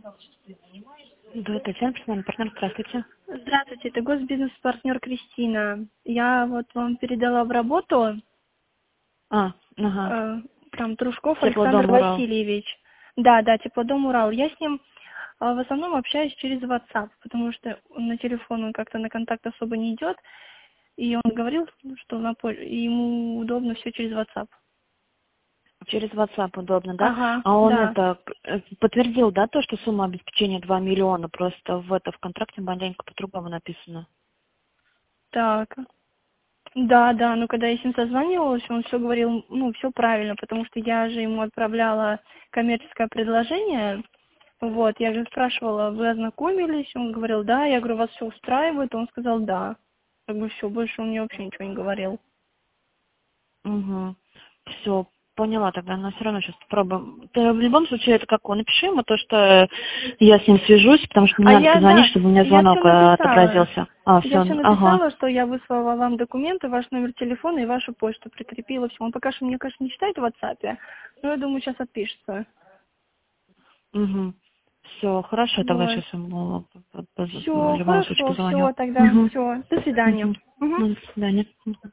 Да, Татьяна, персональный партнер, здравствуйте. Здравствуйте, это госбизнес-партнер Кристина. Я вот вам передала в работу Ага. э, там Трушков Александр Теплодом Урал. Васильевич. Да, Теплодом Урал. Я с ним в основном общаюсь через WhatsApp, потому что на телефон он как-то на контакт особо не идет. И он говорил, что ему удобно все через WhatsApp. Через WhatsApp удобно, да? Ага, А он да. это подтвердил, да, то, что сумма обеспечения 2 миллиона, просто в контракте маленько по-другому написано. Так. Да, но когда я с ним созванивалась, он все говорил, все правильно, потому что я же ему отправляла коммерческое предложение. Вот, я же спрашивала, вы ознакомились? Он говорил, да. Я говорю, вас все устраивает? Он сказал, да. Как бы все, больше он мне вообще ничего не говорил. Угу. Все, поняла тогда, но все равно сейчас попробуем. Ты в любом случае, это как он, напиши ему то, что я с ним свяжусь, потому что мне надо позвонить, чтобы у меня Я все звонок написала. отобразился. Я Все, все ага. написала, что я выслала вам документы, ваш номер телефона и вашу почту прикрепила. Все. Он пока что, мне кажется, не читает в WhatsApp, но я думаю, сейчас отпишется. Угу. Все, хорошо, тогда Вот. сейчас ему в Все, любом случае хорошо, позвоню. все, тогда Угу. все. До свидания. Угу. Мгм. Ну, до свидания. Мгм.